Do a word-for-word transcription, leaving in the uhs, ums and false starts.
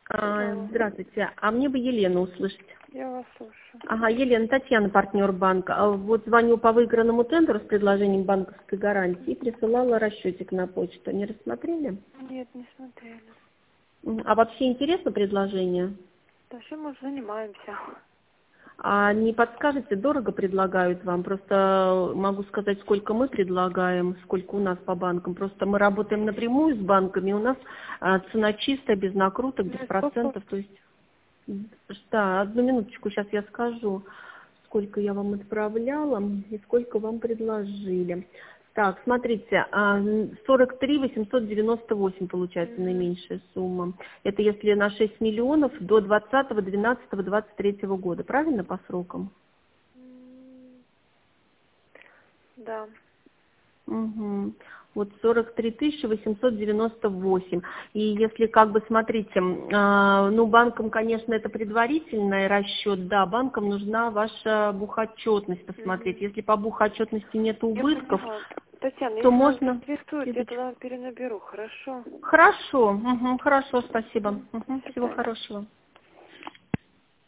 А, Алло. Здравствуйте. А мне бы Елену услышать. Я вас слушаю. Ага, Елена, Татьяна, партнер банка. А Вот звоню по выигранному тендеру с предложением банковской гарантии и присылала расчетик на почту. Не рассмотрели? Нет, не смотрели. М, А вообще интересно предложение? Да чем мы занимаемся? А не подскажете, дорого предлагают вам? Просто могу сказать, сколько мы предлагаем, сколько у нас по банкам. Просто мы работаем напрямую с банками, у нас а, цена чистая, без накруток, Ну, без и сколько? процентов. То есть, м, да, одну минуточку, сейчас я скажу, сколько я вам отправляла и сколько вам предложили. Так, смотрите, а, сорок три восемьсот девяносто восемь получается Мгм. наименьшая сумма. Это если на шесть миллионов до двадцатого двенадцатого двадцать третьего года, правильно по срокам? М, Да. Угу. Вот сорок три тысячи восемьсот девяносто восемь. И если как бы смотрите, а, ну банкам, конечно, это предварительный расчет, да, банкам нужна ваша бухотчетность посмотреть. Мгм. Если по бухотчетности нет Я убытков, поняла. Татьяна, то если нас можно интересует, я скидочку. тогда перенаберу, хорошо? Хорошо, угу, хорошо, спасибо. М, До Угу, всего свидания. хорошего.